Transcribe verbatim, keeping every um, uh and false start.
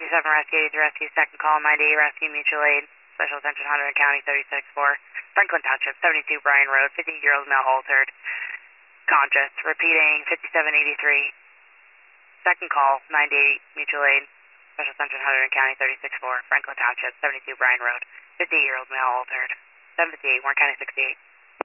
seven Rescue, eighty-three Rescue, second call, ninety-eight Rescue, mutual aid, special attention, Hunterdon County, thirty-six four, Franklin Township, seventy-two Bryan Road, fifty-year-old male altered, conscious, repeating, fifty-seven eighty-three, second call, ninety-eight, mutual aid, special attention, Hunterdon County, thirty-six four, Franklin Township, seventy-two Bryan Road, fifty-eight-year-old male altered, seven fifty-eight, Warren County, sixty-eight.